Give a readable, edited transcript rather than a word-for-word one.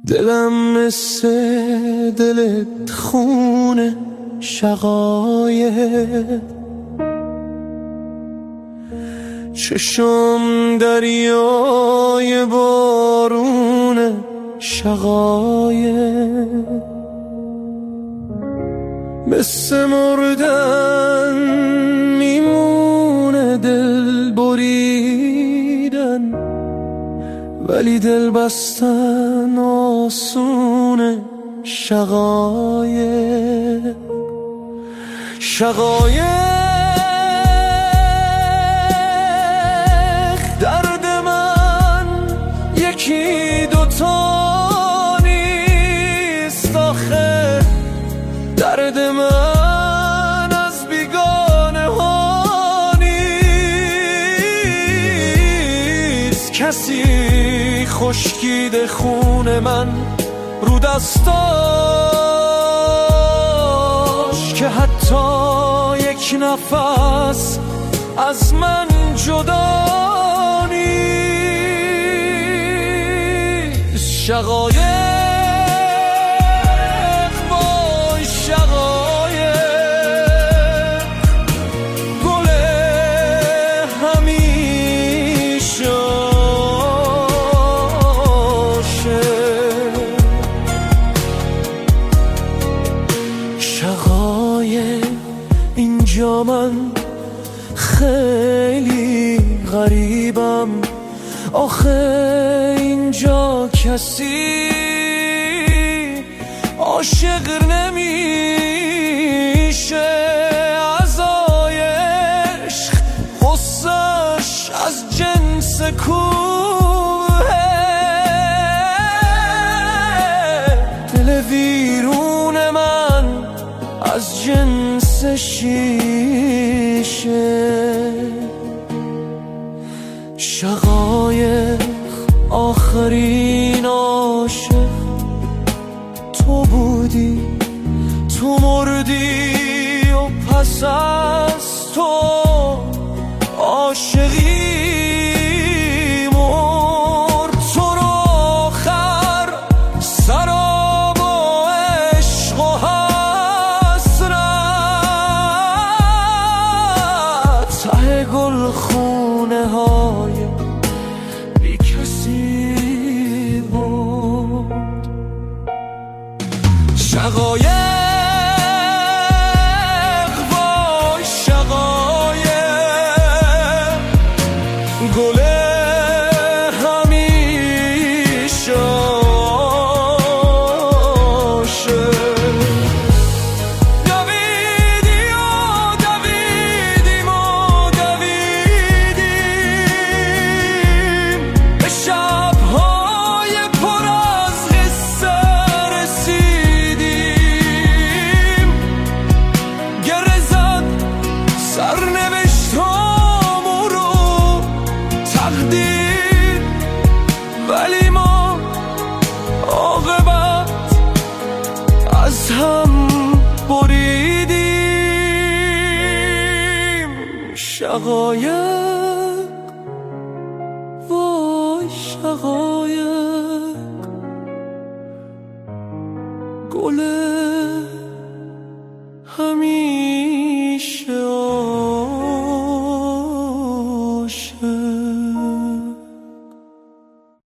دلم مثل دلت خونه شقایق، چشم دریای بارونه شقایق، مثل مردن میمونه دل بریدن، ولی دل بستن آسونه شقایق. شقایق درد من یکی دوتا نیست آخه، درد من از بیگانه ها نیست. کسی خشکیده خون من رو دستاش که حتی یک نفس از من جدا نیست. شقایق وای شقایق، گل همیشه شقایق. اینجا من خیلی غریبم آخه، اینجا کسی عاشق نمیشه. عزای عشق غصه‌ش از جنس کوه، دل ویرون من از جنس شیشه. شقایق آخرین عاشق تو بودی، تو مردی و پس از تو عاشقی مرد. تو رو آخر سراب و عشق و حسرت، ته گلخونه های بی کسی بود. شقایق وای شقایق، گل همیشه دویدیم و دویدیم و دویدیم، به شب‌های پر از قصه رسیدیم. گره زد سرنوشتامون رو تقدیر، ولی ما عاقبت از هم بریدیم. شقایق وای شقایق.